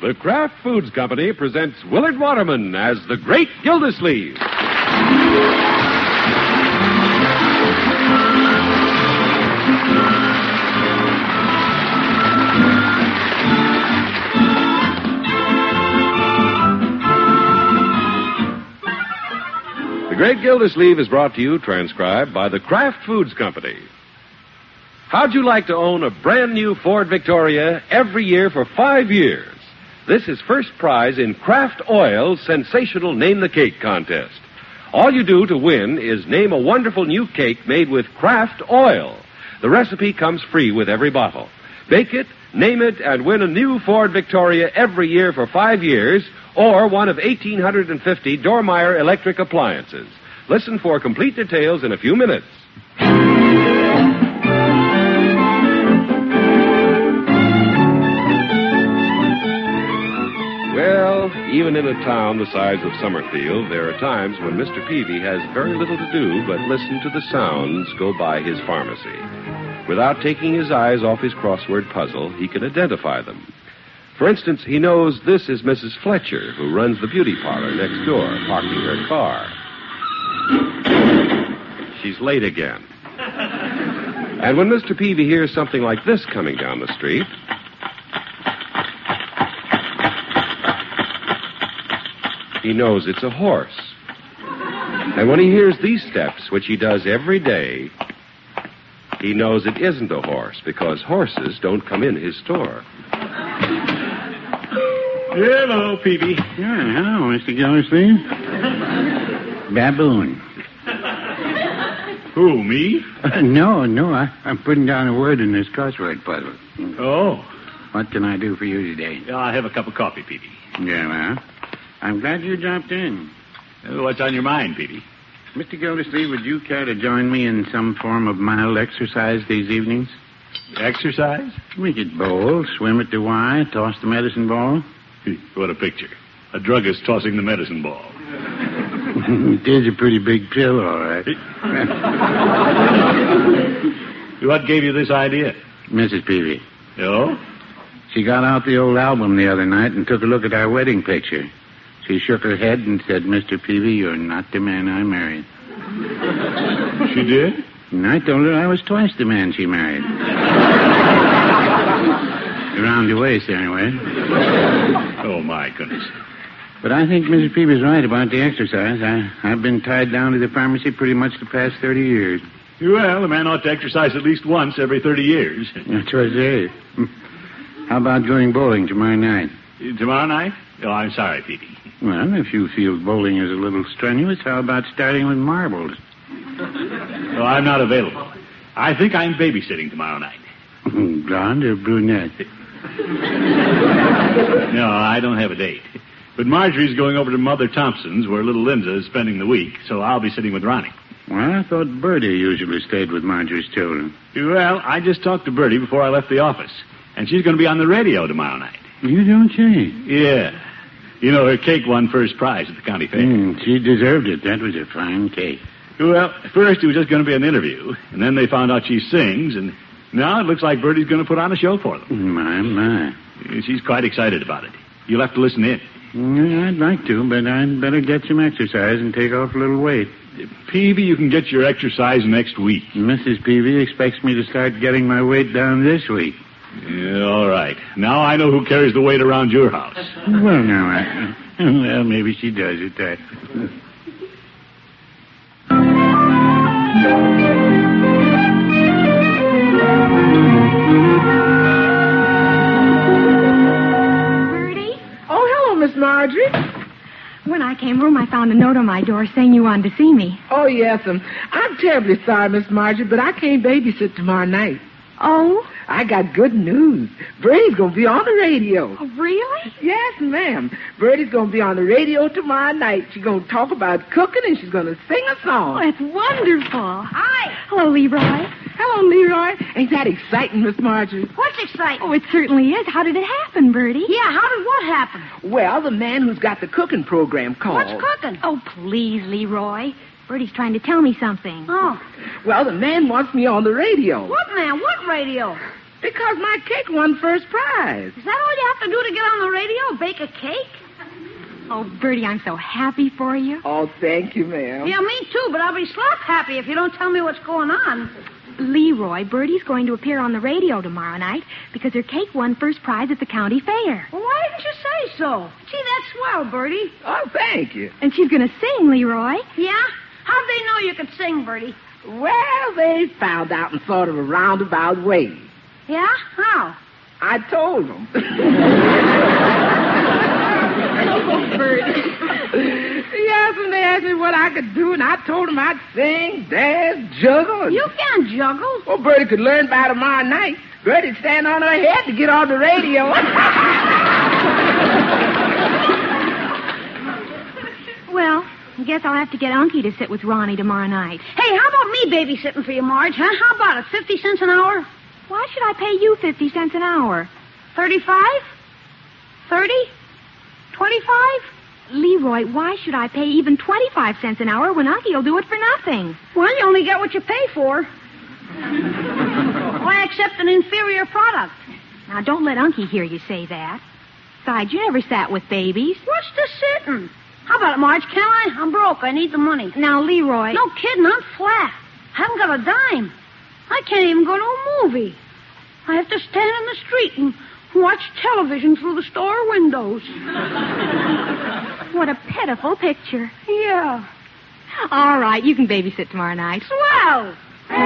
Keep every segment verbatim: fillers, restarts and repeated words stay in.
The Kraft Foods Company presents Willard Waterman as the Great Gildersleeve. The Great Gildersleeve is brought to you, transcribed by the Kraft Foods Company. How'd you like to own a brand new Ford Victoria every year for five years? This is first prize in Kraft Oil's sensational Name the Cake contest. All you do to win is name a wonderful new cake made with Kraft Oil. The recipe comes free with every bottle. Bake it, name it, and win a new Ford Victoria every year for five years, or one of one thousand eight hundred fifty Dormeyer electric appliances. Listen for complete details in a few minutes. Well, even in a town the size of Summerfield, there are times when Mister Peavy has very little to do but listen to the sounds go by his pharmacy. Without taking his eyes off his crossword puzzle, he can identify them. For instance, he knows this is Missus Fletcher, who runs the beauty parlor next door, parking her car. She's late again. And when Mister Peavy hears something like this coming down the street, he knows it's a horse. And when he hears these steps, which he does every day, he knows it isn't a horse, because horses don't come in his store. Hello, Peavy. Yeah, hello, Mister Gildersleeve. Baboon. Who, me? Uh, no, no, I, I'm putting down a word in this crossword puzzle. Oh. What can I do for you today? I'll have a cup of coffee, Peavy. Yeah, well, I'm glad you dropped in. Uh, What's on your mind, Peavy? Mister Gildersleeve, would you care to join me in some form of mild exercise these evenings? Exercise? We could bowl, swim at the Y, toss the medicine ball. What a picture. A druggist tossing the medicine ball. It is a pretty big pill, all right. What gave you this idea? Missus Peavy. Oh? She got out the old album the other night and took a look at our wedding picture. She shook her head and said, Mister Peavy, you're not the man I married. She did? And I told her I was twice the man she married. Around the waist, anyway. Oh, my goodness. But I think Missus Peavy's right about the exercise. I, I've been tied down to the pharmacy pretty much the past thirty years. Well, a man ought to exercise at least once every thirty years. That's what I say. How about going bowling tomorrow night? Tomorrow night? Oh, I'm sorry, Petey. Well, if you feel bowling is a little strenuous, how about starting with marbles? Oh, I'm not available. I think I'm babysitting tomorrow night. Blonde or brunette? No, I don't have a date. But Marjorie's going over to Mother Thompson's, where little Linda is spending the week, so I'll be sitting with Ronnie. Well, I thought Bertie usually stayed with Marjorie's children. Well, I just talked to Bertie before I left the office, and she's going to be on the radio tomorrow night. You don't say. Yeah. You know, her cake won first prize at the county fair. Mm, she deserved it. That was a fine cake. Well, at first it was just going to be an interview, and then they found out she sings, and now it looks like Bertie's going to put on a show for them. My, my. She's quite excited about it. You'll have to listen in. Mm, I'd like to, but I'd better get some exercise and take off a little weight. Peavy, you can get your exercise next week. Missus Peavy expects me to start getting my weight down this week. Yeah, all right. Now I know who carries the weight around your house. Well, now, I, well, maybe she does at that. Bertie? Oh, hello, Miss Marjorie. When I came home, I found a note on my door saying you wanted to see me. Oh, yes, um, I'm terribly sorry, Miss Marjorie, but I can't babysit tomorrow night. Oh? I got good news. Bertie's going to be on the radio. Oh, really? Yes, ma'am. Bertie's going to be on the radio tomorrow night. She's going to talk about cooking, and she's going to sing a song. Oh, it's wonderful. Hi. Hello, Leroy. Hello, Leroy. Ain't that exciting, Miss Marjorie? What's exciting? Oh, it certainly is. How did it happen, Bertie? Yeah, how did what happen? Well, the man who's got the cooking program called. What's cooking? Oh, please, Leroy. Bertie's trying to tell me something. Oh. Well, the man wants me on the radio. What man? What radio? Because my cake won first prize. Is that all you have to do to get on the radio? Bake a cake? Oh, Bertie, I'm so happy for you. Oh, thank you, ma'am. Yeah, me too, but I'll be slap happy if you don't tell me what's going on. Leroy, Bertie's going to appear on the radio tomorrow night because her cake won first prize at the county fair. Well, why didn't you say so? Gee, that's swell, Bertie. Oh, thank you. And she's going to sing, Leroy. Yeah? How'd they know you could sing, Bertie? Well, they found out in sort of a roundabout way. Yeah? How? I told them. Oh, Bertie. Yes, and they asked me what I could do, and I told them I'd sing, dance, juggle. And... You can't juggle. Well, Bertie could learn by tomorrow night. Bertie'd stand on her head to get on the radio. Well, I guess I'll have to get Unky to sit with Ronnie tomorrow night. Hey, how about me babysitting for you, Marge, huh? How about it? Fifty cents an hour? Why should I pay you fifty cents an hour? Thirty-five? Thirty? Twenty-five? Leroy, why should I pay even twenty-five cents an hour when Unky will do it for nothing? Well, you only get what you pay for. Why accept an inferior product? Now, don't let Unky hear you say that. Besides, you never sat with babies. What's the sitting? How about it, Marge? Can I? I'm broke. I need the money. Now, Leroy... No kidding. I'm flat. Haven't got a dime. I can't even go to a movie. I have to stand in the street and watch television through the store windows. What a pitiful picture. Yeah. All right, you can babysit tomorrow night. Swell.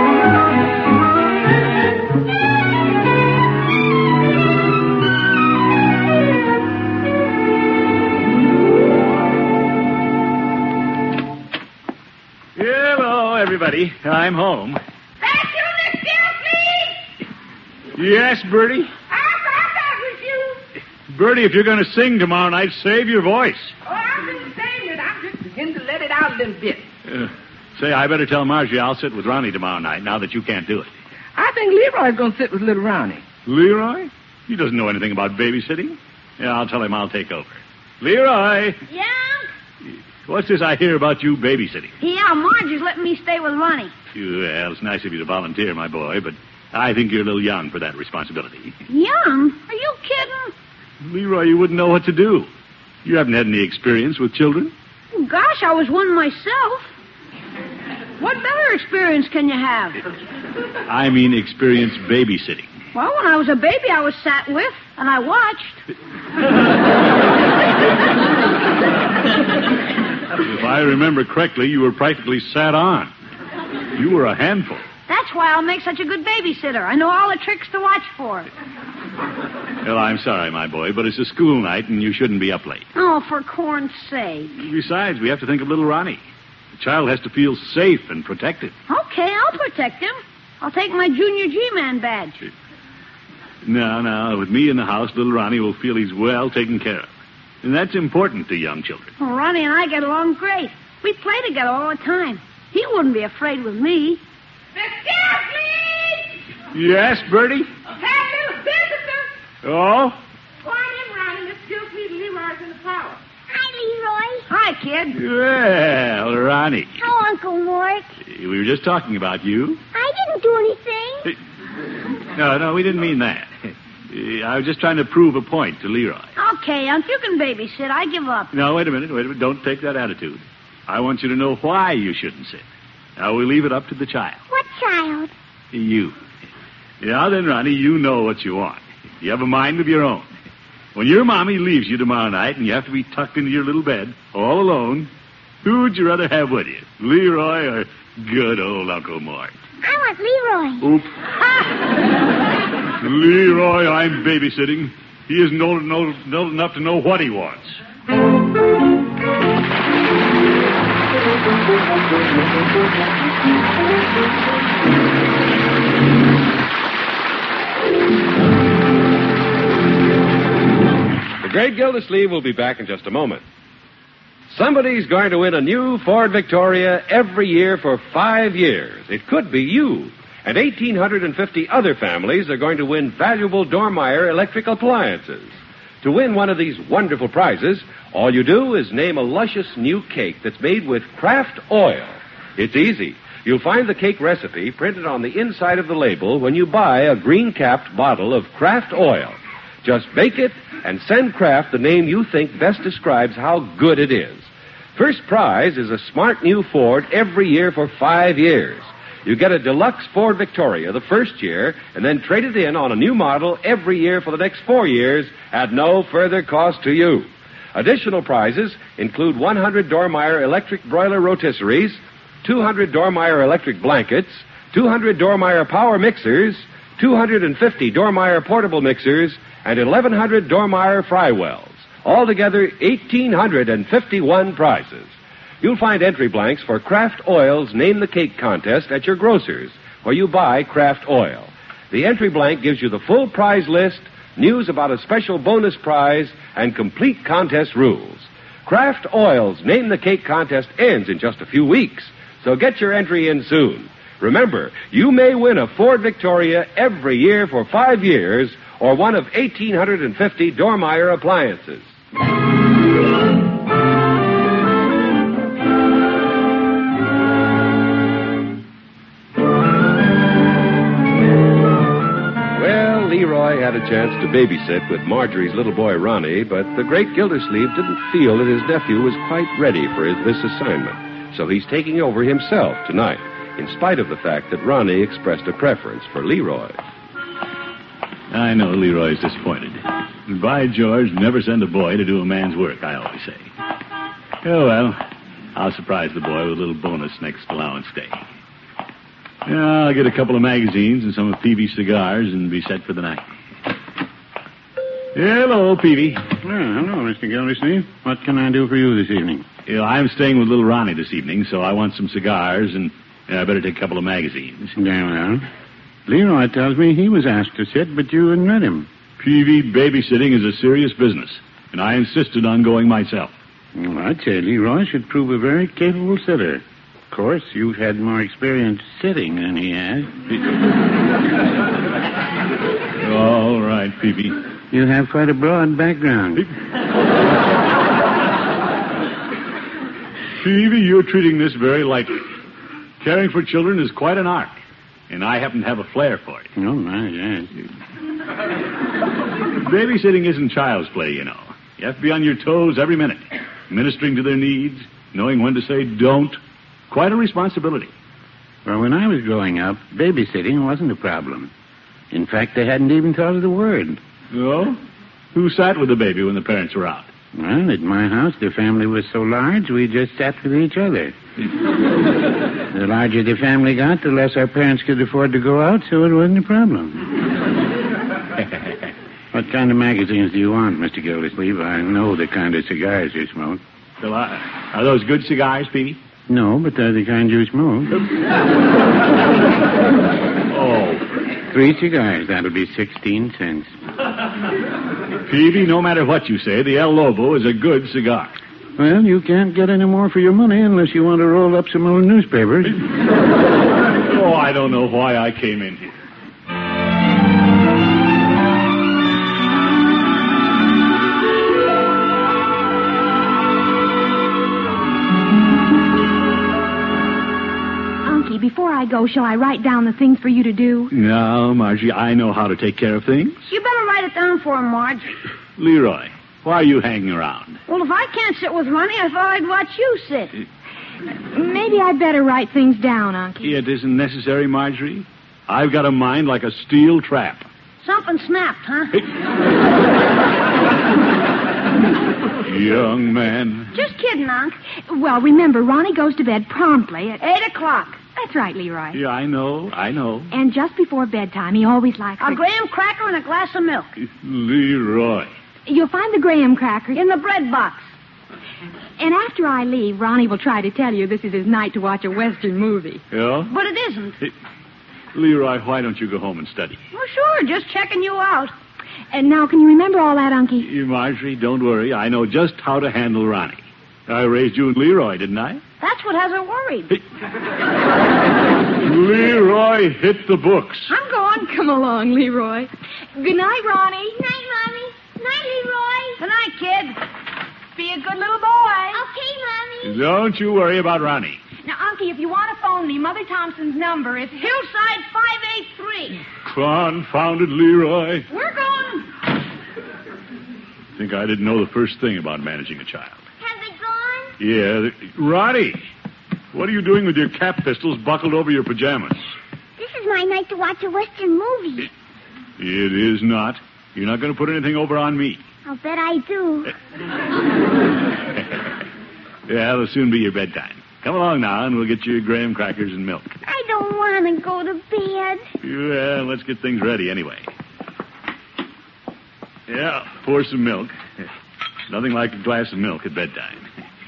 Hello, everybody. I'm home. Thank you, Miss Gilsey. Yes, Bertie? I'm right back with you. Bertie, if you're going to sing tomorrow night, save your voice. Oh, I've been saying it. I'm just beginning to let it out a little bit. Uh, say, I better tell Margie I'll sit with Ronnie tomorrow night, now that you can't do it. I think Leroy's going to sit with little Ronnie. Leroy? He doesn't know anything about babysitting. Yeah, I'll tell him I'll take over. Leroy! Yeah? What's this I hear about you babysitting? Yeah, Margie's letting me stay with Ronnie. Well, it's nice of you to volunteer, my boy, but I think you're a little young for that responsibility. Young? Are you kidding? Leroy, you wouldn't know what to do. You haven't had any experience with children. Gosh, I was one myself. What better experience can you have? I mean experience babysitting. Well, when I was a baby, I was sat with, and I watched. If I remember correctly, you were practically sat on. You were a handful. That's why I'll make such a good babysitter. I know all the tricks to watch for. Well, I'm sorry, my boy, but it's a school night, and you shouldn't be up late. Oh, for corn's sake. Besides, we have to think of little Ronnie. The child has to feel safe and protected. Okay, I'll protect him. I'll take my Junior G-Man badge. No, no. With me in the house, little Ronnie will feel he's well taken care of. And that's important to young children. Well, Ronnie and I get along great. We play together all the time. He wouldn't be afraid with me. Miss Gilsey! Yes, Bertie? Have a little visitor. Oh? Go on in, Ronnie. Miss Gilsey and Leroy's in the parlor. Hi, Leroy. Hi, kid. Well, Ronnie. How, Uncle Mort? We were just talking about you. I didn't do anything. No, no, we didn't mean that. I was just trying to prove a point to Leroy. Okay, Unc, you can babysit. I give up. No, wait a minute, wait a minute. Don't take that attitude. I want you to know why you shouldn't sit. Now, we leave it up to the child. What child? You. Yeah, then, Ronnie, you know what you want. You have a mind of your own. When your mommy leaves you tomorrow night and you have to be tucked into your little bed, all alone, who would you rather have with you, Leroy or good old Uncle Mort? I want Leroy. Oop. Leroy, I'm babysitting. He isn't old, old, old enough to know what he wants. The Great Gildersleeve will be back in just a moment. Somebody's going to win a new Ford Victoria every year for five years. It could be you. And one thousand eight hundred fifty other families are going to win valuable Dormeyer electric appliances. To win one of these wonderful prizes, all you do is name a luscious new cake that's made with Kraft oil. It's easy. You'll find the cake recipe printed on the inside of the label when you buy a green-capped bottle of Kraft oil. Just bake it and send Kraft the name you think best describes how good it is. First prize is a smart new Ford every year for five years. You get a deluxe Ford Victoria the first year and then trade it in on a new model every year for the next four years at no further cost to you. Additional prizes include one hundred Dormeyer electric broiler rotisseries, two hundred Dormeyer electric blankets, two hundred Dormeyer power mixers, two hundred fifty Dormeyer portable mixers, and eleven hundred Dormeyer fry wells. Altogether, one thousand eight hundred fifty-one prizes. You'll find entry blanks for Kraft Oil's Name the Cake contest at your grocer's, where you buy Kraft Oil. The entry blank gives you the full prize list, news about a special bonus prize, and complete contest rules. Kraft Oil's Name the Cake contest ends in just a few weeks, so get your entry in soon. Remember, you may win a Ford Victoria every year for five years, or one of one thousand eight hundred fifty Dormeyer appliances. Well, Leroy had a chance to babysit with Marjorie's little boy Ronnie, but the great Gildersleeve didn't feel that his nephew was quite ready for his, this assignment. So he's taking over himself tonight, in spite of the fact that Ronnie expressed a preference for Leroy. I know Leroy's disappointed. By George, never send a boy to do a man's work, I always say. Oh, well, I'll surprise the boy with a little bonus next allowance day. Yeah, I'll get a couple of magazines and some of Peavy's cigars and be set for the night. Hello, Peavy. Oh, hello, Mister Gildersleeve. What can I do for you this evening? You know, I'm staying with little Ronnie this evening, so I want some cigars and uh, I better take a couple of magazines. Very well. Leroy tells me he was asked to sit, but you wouldn't let him. Peavy, babysitting is a serious business, and I insisted on going myself. Well, I'd say Leroy should prove a very capable sitter. Of course, you've had more experience sitting than he has. All right, Peavy. You have quite a broad background. Peavy, you're treating this very lightly. Caring for children is quite an art, and I happen to have a flair for it. Oh, my, yes. Babysitting isn't child's play, you know. You have to be on your toes every minute, ministering to their needs, knowing when to say don't. Quite a responsibility. Well, when I was growing up, babysitting wasn't a problem. In fact, they hadn't even thought of the word. Oh? Who sat with the baby when the parents were out? Well, at my house, the family was so large, we just sat with each other. The larger the family got, the less our parents could afford to go out, so it wasn't a problem. What kind of magazines do you want, Mister Gildersleeve? I know the kind of cigars you smoke. So, uh, are those good cigars, Peavy? No, but they're the kind you smoke. Oh. Three cigars, that'll be sixteen cents. Peavy, no matter what you say, the El Lobo is a good cigar. Well, you can't get any more for your money unless you want to roll up some old newspapers. Oh, I don't know why I came in here. Unky, before I go, shall I write down the things for you to do? No, Margie, I know how to take care of things. You better write it down for him, Margie. Leroy, why are you hanging around? Well, if I can't sit with Ronnie, I thought I'd watch you sit. Maybe I'd better write things down, Unky. It isn't necessary, Marjorie. I've got a mind like a steel trap. Something snapped, huh? Young man. Just kidding, Unc. Well, remember, Ronnie goes to bed promptly at... Eight o'clock. That's right, Leroy. Yeah, I know, I know. And just before bedtime, he always likes... A graham cracker and a glass of milk. Leroy. You'll find the graham crackers... In the bread box. And after I leave, Ronnie will try to tell you this is his night to watch a Western movie. Yeah? But it isn't. Hey, Leroy, why don't you go home and study? Well, sure, just checking you out. And now, can you remember all that, Unky? You, Marjorie, don't worry. I know just how to handle Ronnie. I raised you and Leroy, didn't I? That's what has her worried. Hey. Leroy, hit the books. I'm going. Come along, Leroy. Good night, Ronnie. Night, Mommy. Night, Leroy. Good night, kid. Be a good little boy. Okay, Mommy. Don't you worry about Ronnie. Now, Unky, Bertie, if you want to phone me, Mother Thompson's number is... Hillside five eight three. Confounded Leroy. We're going. Think I didn't know the first thing about managing a child. Have they gone? Yeah. th- Ronnie, what are you doing with your cap pistols buckled over your pajamas? This is my night to watch a Western movie. It is not. You're not going to put anything over on me. I'll bet I do. Yeah, it'll soon be your bedtime. Come along now, and we'll get you graham crackers and milk. I don't want to go to bed. Well, let's get things ready anyway. Yeah, pour some milk. Nothing like a glass of milk at bedtime.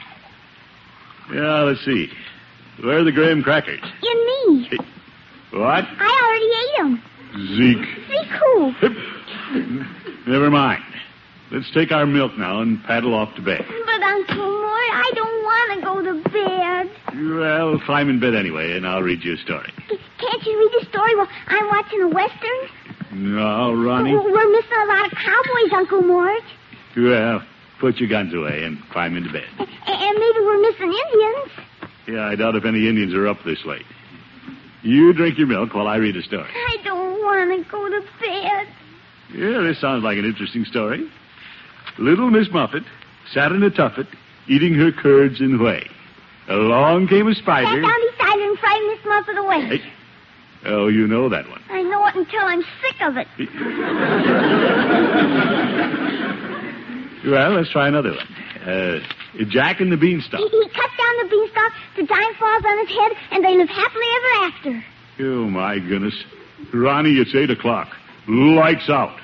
Yeah, let's see. Where are the graham crackers? In me. Hey, what? I already ate them. Zeke. Zeke who? Never mind. Let's take our milk now and paddle off to bed. But, Uncle Mort, I don't want to go to bed. Well, climb in bed anyway, and I'll read you a story. Can't you read the story while I'm watching a Western? No, Ronnie. We're missing a lot of cowboys, Uncle Mort. Well, put your guns away and climb into bed. And, and maybe we're missing Indians. Yeah, I doubt if any Indians are up this late. You drink your milk while I read a story. I don't want to go to bed. Yeah, this sounds like an interesting story. Little Miss Muffet sat in a tuffet, eating her curds and whey. Along came a spider. Sat down beside her and frightened Miss Muffet away. Hey. Oh, you know that one. I know it until I'm sick of it. Well, let's try another one. Uh, Jack and the Beanstalk. He, he cut down the beanstalk, the dime falls on his head, and they live happily ever after. Oh, my goodness. Ronnie, it's eight o'clock. Lights out.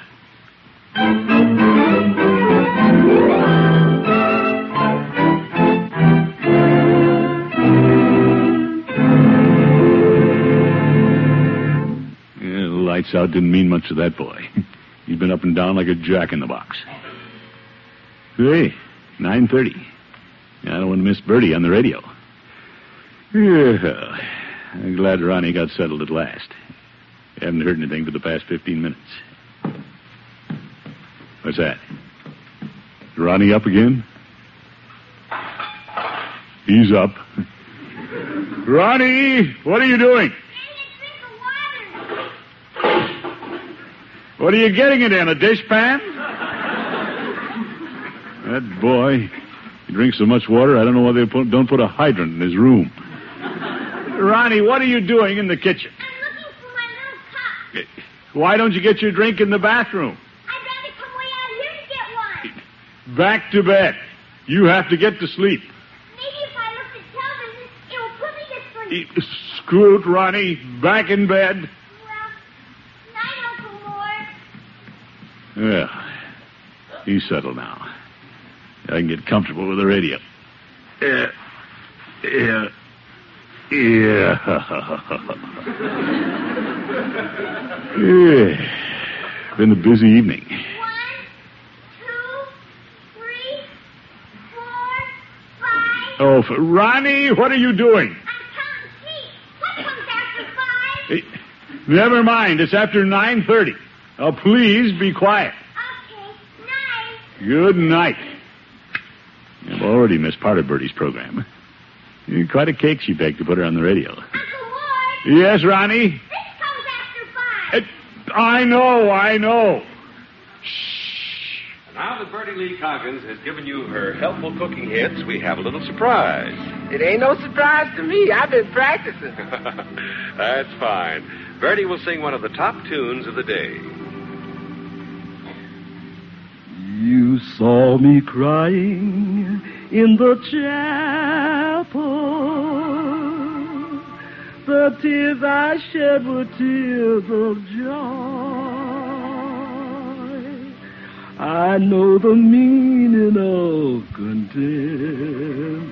Yeah, lights out didn't mean much to that boy. He's been up and down like a jack-in-the-box. Hey, nine thirty. I don't want to miss Bertie on the radio. Yeah, I'm glad Ronnie got settled at last. I haven't heard anything for the past fifteen minutes. What's that? Ronnie up again? He's up. Ronnie, what are you doing? What are you getting it in, a dishpan? That boy, he drinks so much water, I don't know why they put, don't put a hydrant in his room. Ronnie, what are you doing in the kitchen? I'm looking for my little cup. Why don't you get your drink in the bathroom? I'd rather come way out here to get one. Back to bed. You have to get to sleep. Maybe if I look at television, it will put me to sleep. Screw it, Ronnie. Back in bed. Well, night, Uncle Mort. Yeah. He's settled now. I can get comfortable with the radio. Yeah. Yeah. Yeah. Yeah. Been a busy evening. One, two, three, four, five. Oh, for Ronnie, what are you doing? I'm counting sheep. What comes after five? Hey, never mind. It's after nine thirty. Now, please be quiet. Okay, night. Good night. I've already missed part of Bertie's program. Quite a cake she baked to put her on the radio. Uncle Mort. Yes, Ronnie? This comes after five. Uh, I know, I know. And now that Bertie Lee Coggins has given you her helpful cooking hints, we have a little surprise. It ain't no surprise to me. I've been practicing. That's fine. Bertie will sing one of the top tunes of the day. You saw me crying in the chapel. The tears I shed were tears of joy. I know the meaning of contentment.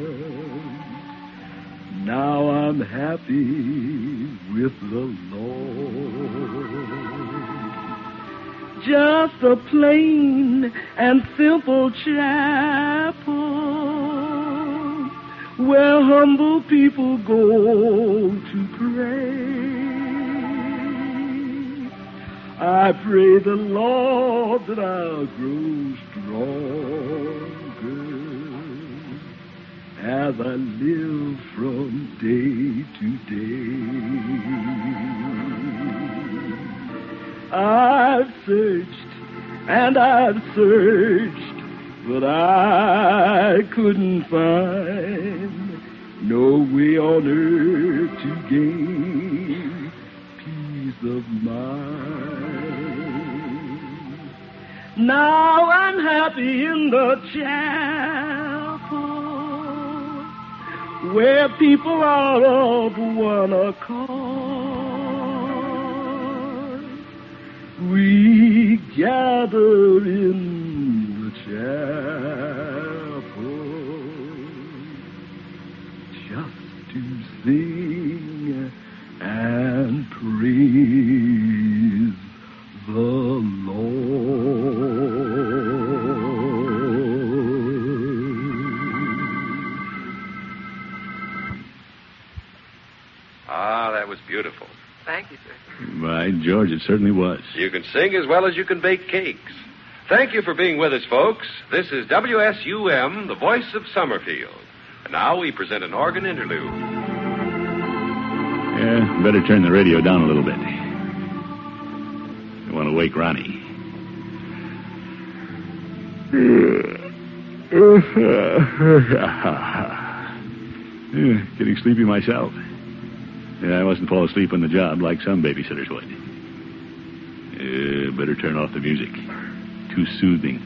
Now I'm happy with the Lord. Just a plain and simple chapel where humble people go to pray. I pray the Lord that I'll grow stronger as I live from day to day. I've searched and I've searched, but I couldn't find no way on earth to gain peace of mind. Now I'm happy in the chapel where people are of one accord. We gather in the chapel just to sing and praise the Lord. Ah, that was beautiful. Thank you, sir. By George, it certainly was. You can sing as well as you can bake cakes. Thank you for being with us, folks. This is W S U M, the voice of Summerfield. And now we present an organ interlude. Yeah, better turn the radio down a little bit. I want to wake Ronnie. Yeah, getting sleepy myself. Yeah, I wasn't fall asleep on the job like some babysitters would. Uh, better turn off the music. Too soothing.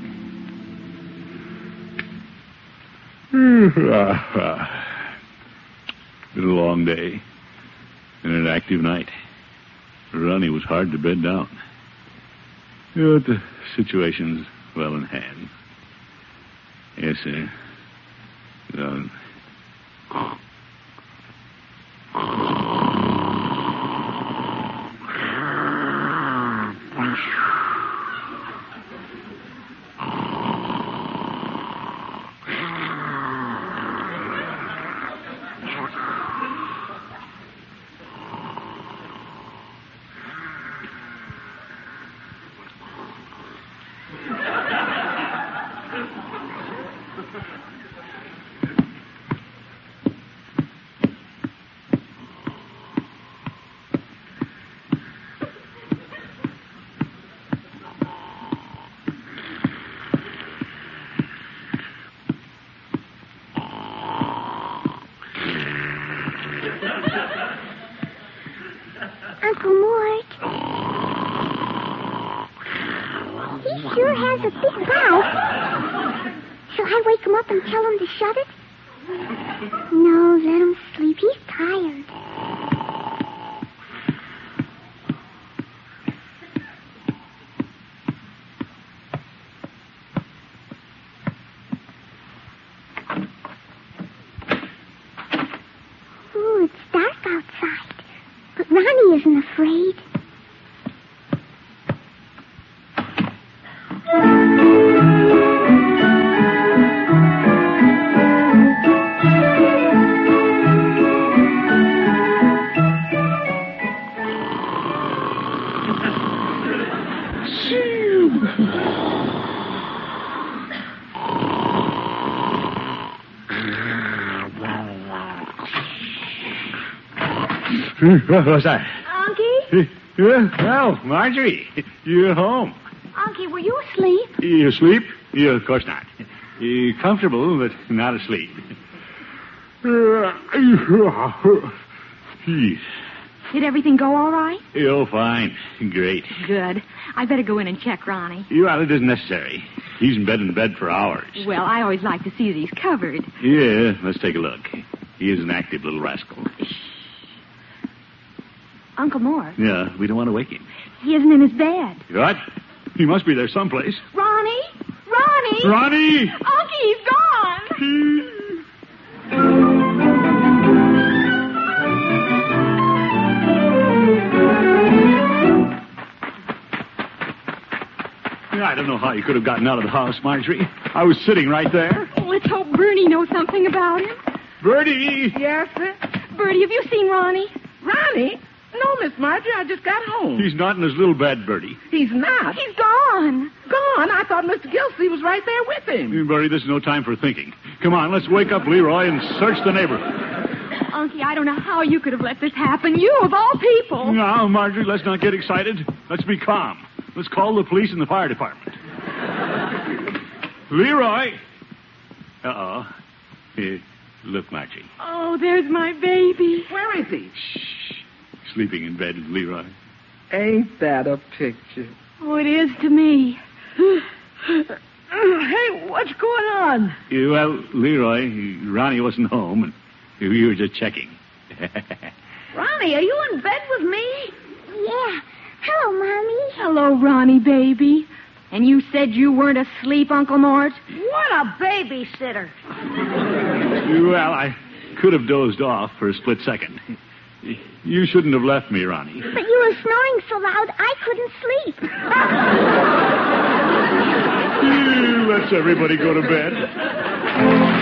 Been a long day and an active night. Ronnie was hard to bed down. But the situation's well in hand. Yes, sir. Um, Uncle Mort. He sure has a big mouth. Shall I wake him up and tell him to shut it? No, let him sleep. He's tired. Oh, it's dark outside. But Ronnie isn't afraid. What was that? Unky? Yeah, well, Marjorie, you're home. Unky, were you asleep? You asleep? Yeah, of course not. You're comfortable, but not asleep. Did everything go all right? Oh, fine. Great. Good. I better go in and check Ronnie. Well, it isn't necessary. He's in bed in bed for hours. Well, I always like to see that he's covered. Yeah, let's take a look. He is an active little rascal. Uncle Mort. Yeah, we don't want to wake him. He isn't in his bed. What? He must be there someplace. Ronnie? Ronnie? Ronnie! Unky, he's gone! I don't know how you could have gotten out of the house, Marjorie. I was sitting right there. Oh, let's hope Bernie knows something about him. Bertie! Yes, sir? Bertie, have you seen Ronnie? Ronnie? know, Miss Marjorie. I just got home. He's not in his little bed, Bertie. He's not. He's gone. Gone? I thought Mister Gilsleeve was right there with him. Bertie, this is no time for thinking. Come on, let's wake up Leroy and search the neighborhood. Unky, I don't know how you could have let this happen. You, of all people. Now, Marjorie, let's not get excited. Let's be calm. Let's call the police and the fire department. Leroy. Uh-oh. Here, look, Marjorie. Oh, there's my baby. Where is he? Shh. Sleeping in bed, Leroy. Ain't that a picture? Oh, it is to me. Hey, what's going on? Yeah, well, Leroy, Ronnie wasn't home, and we were just checking. Ronnie, are you in bed with me? Yeah. Hello, Mommy. Hello, Ronnie, baby. And you said you weren't asleep, Uncle Mort? What a babysitter. Well, I could have dozed off for a split second. You shouldn't have left me, Ronnie. But you were snoring so loud I couldn't sleep. Let's everybody go to bed.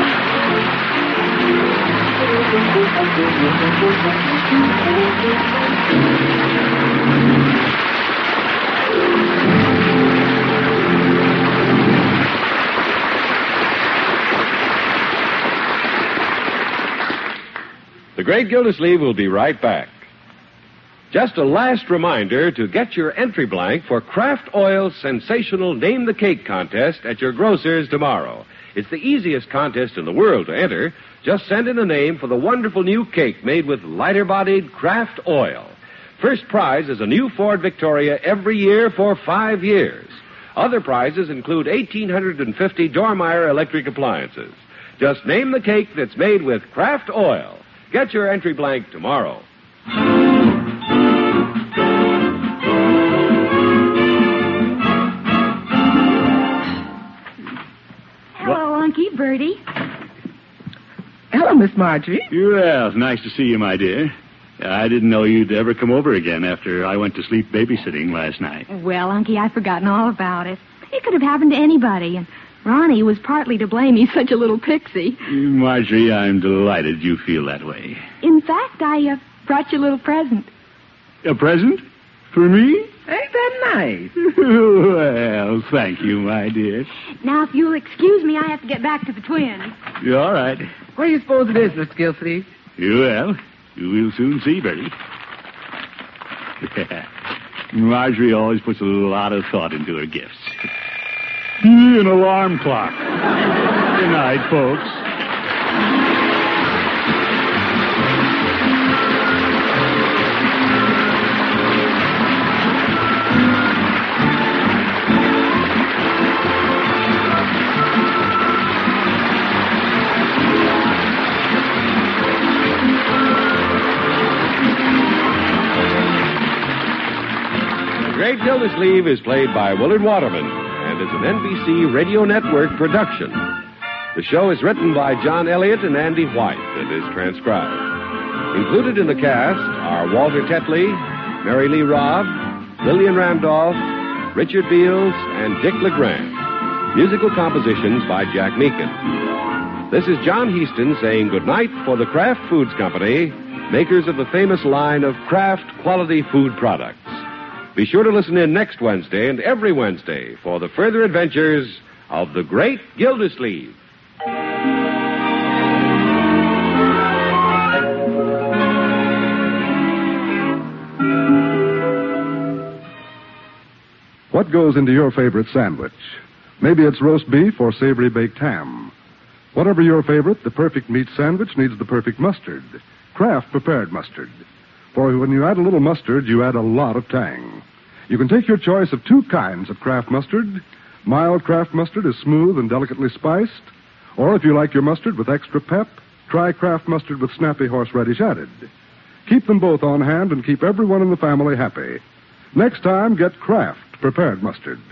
The Great Gildersleeve will be right back. Just a last reminder to get your entry blank for Kraft Oil's sensational Name the Cake contest at your grocer's tomorrow. It's the easiest contest in the world to enter. Just send in a name for the wonderful new cake made with lighter-bodied Kraft Oil. First prize is a new Ford Victoria every year for five years. Other prizes include one thousand eight hundred fifty Dormeyer electric appliances. Just name the cake that's made with Kraft Oil. Get your entry blank tomorrow. Hello, Unky, Bertie. Hello, Miss Marjorie. Well, it's nice to see you, my dear. I didn't know you'd ever come over again after I went to sleep babysitting last night. Well, Unky, I've forgotten all about it. It could have happened to anybody, and Ronnie was partly to blame. He's such a little pixie. Marjorie, I'm delighted you feel that way. In fact, I uh, brought you a little present. A present? For me? Ain't that nice? Well, thank you, my dear. Now, if you'll excuse me, I have to get back to the twins. You're all right. What do you suppose it is, Mister Gilsleeve? Well, we'll soon see, Bertie. Marjorie always puts a lot of thought into her gifts. An alarm clock. Good night, folks. The Great Gildersleeve is played by Willard Waterman and is an N B C Radio Network production. The show is written by John Elliott and Andy White and is transcribed. Included in the cast are Walter Tetley, Mary Lee Robb, Lillian Randolph, Richard Beals, and Dick LeGrand. Musical compositions by Jack Meakin. This is John Heaston saying goodnight for the Kraft Foods Company, makers of the famous line of Kraft quality food products. Be sure to listen in next Wednesday and every Wednesday for the further adventures of the Great Gildersleeve. What goes into your favorite sandwich? Maybe it's roast beef or savory baked ham. Whatever your favorite, the perfect meat sandwich needs the perfect mustard. Kraft prepared mustard. For when you add a little mustard, you add a lot of tang. You can take your choice of two kinds of Kraft mustard. Mild Kraft mustard is smooth and delicately spiced. Or if you like your mustard with extra pep, try Kraft mustard with snappy horseradish added. Keep them both on hand and keep everyone in the family happy. Next time, get Kraft prepared mustard.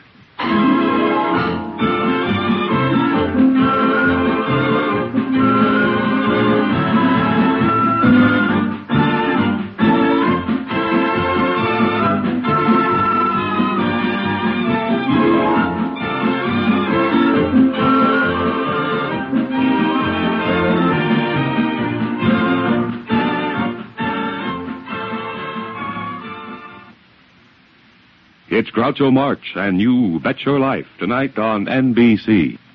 It's Groucho Marx and You Bet Your Life tonight on N B C.